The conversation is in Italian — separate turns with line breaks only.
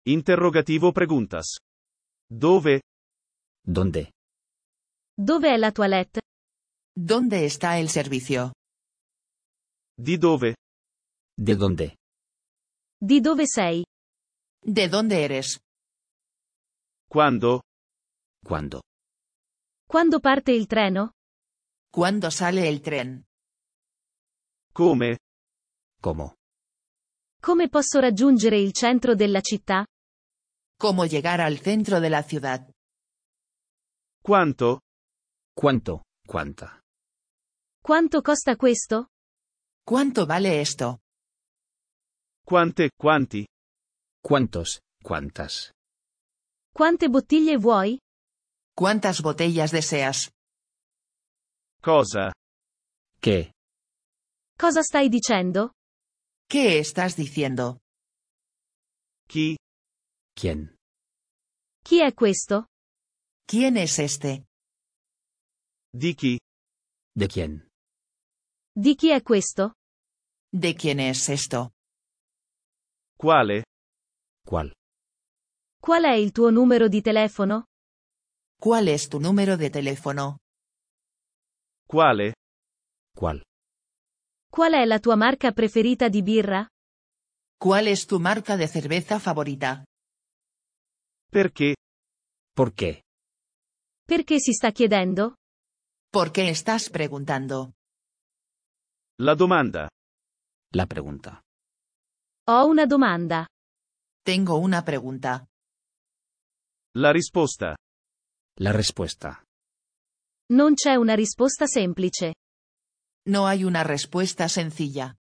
Interrogativo preguntas. Dove?
¿Dónde?
Dove è la toilette?
¿Dónde está el servicio?
Di dove?
¿De dónde?
Di dove sei?
¿De dónde eres?
Quando?
¿Cuándo?
Quando parte il treno?
¿Cuándo sale el tren?
Come?
¿Cómo?
Come posso raggiungere il centro della città?
¿Cómo llegar al centro de la ciudad?
Quanto?
¿Cuánto? ¿Cuánta?
Quanto costa questo?
¿Cuánto vale esto?
Quante? Quanti?
¿Cuántos? ¿Cuántas?
Quante bottiglie vuoi?
¿Cuántas botellas deseas?
Cosa?
¿Qué?
Cosa stai dicendo?
¿Qué estás diciendo?
Chi?
¿Quién?
Chi è questo?
¿Quién es este?
Di chi?
¿De quién?
Di chi è questo?
¿De quién es esto?
Quale?
¿Cuál?
Qual è il tuo numero di telefono?
¿Cuál es tu número de teléfono?
Quale?
¿Cuál?
Qual è la tua marca preferita di birra?
¿Cuál es tu marca de cerveza favorita?
Perché?
¿Por qué?
Perché si sta chiedendo?
¿Por qué estás preguntando?
La domanda.
La pregunta.
Ho una domanda.
Tengo una pregunta.
La risposta.
La respuesta.
Non c'è una risposta semplice.
No hay una respuesta sencilla.